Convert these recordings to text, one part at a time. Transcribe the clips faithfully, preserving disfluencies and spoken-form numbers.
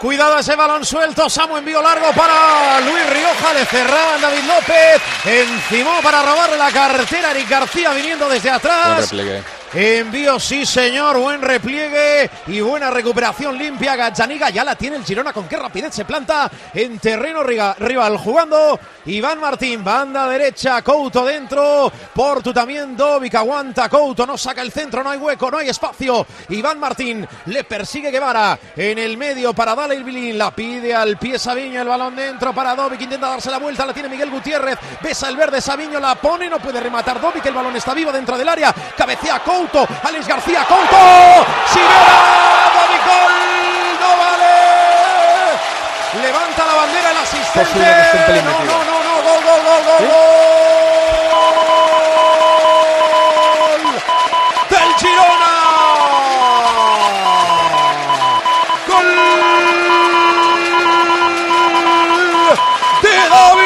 Cuidado ese balón suelto, Samu envío largo para Luis Rioja, le cerraban David López, encimó para robarle la cartera Eric García viniendo desde atrás. Envío, sí señor, buen repliegue y buena recuperación limpia. Gazzaniga ya la tiene el Girona, con qué rapidez se planta en terreno rival jugando Iván Martín, banda derecha, Couto dentro, Portu también, Dovic aguanta, Couto no saca el centro, no hay hueco, no hay espacio, Iván Martín le persigue Guevara en el medio para Daley Bilín, la pide al pie Saviño, el balón dentro para Dovic, intenta darse la vuelta, la tiene Miguel Gutiérrez, besa el verde, Saviño la pone, no puede rematar Dovic, el balón está vivo dentro del área, cabecea Couto, Alex García, Couto, Sirera, Dovic, gol, no vale, levanta la bandera el asistente, no, no, no, no, gol, gol, gol, gol, gol, del Girona, gol de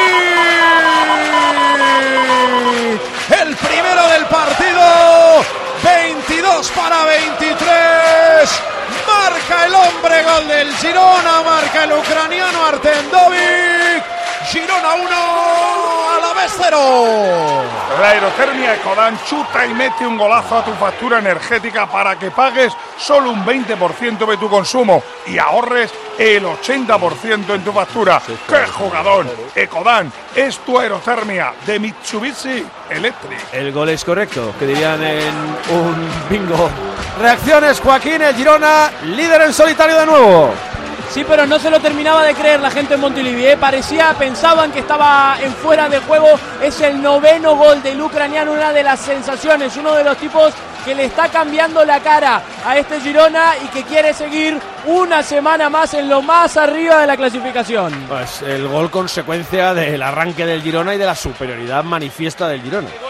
David, el primero del partido. veintidós para veintitrés, marca el hombre, gol del Girona, marca el ucraniano Artem Dovic, Girona uno, Alavés cero. La aerotermia Ecodan chuta y mete un golazo a tu factura energética para que pagues solo un veinte por ciento de tu consumo y ahorres el ochenta por ciento en tu factura. Sí, ¡qué jugador! Ecodan es tu aerotermia de Mitsubishi Electric. El gol es correcto, que dirían en un bingo. Reacciones, Joaquín, el Girona, líder en solitario de nuevo. Sí, pero no se lo terminaba de creer la gente en Montilivi, ¿eh? Parecía, pensaban que estaba en fuera de juego. Es el noveno gol del ucraniano, una de las sensaciones, uno de los tipos que le está cambiando la cara a este Girona y que quiere seguir una semana más en lo más arriba de la clasificación. Pues el gol consecuencia del arranque del Girona y de la superioridad manifiesta del Girona.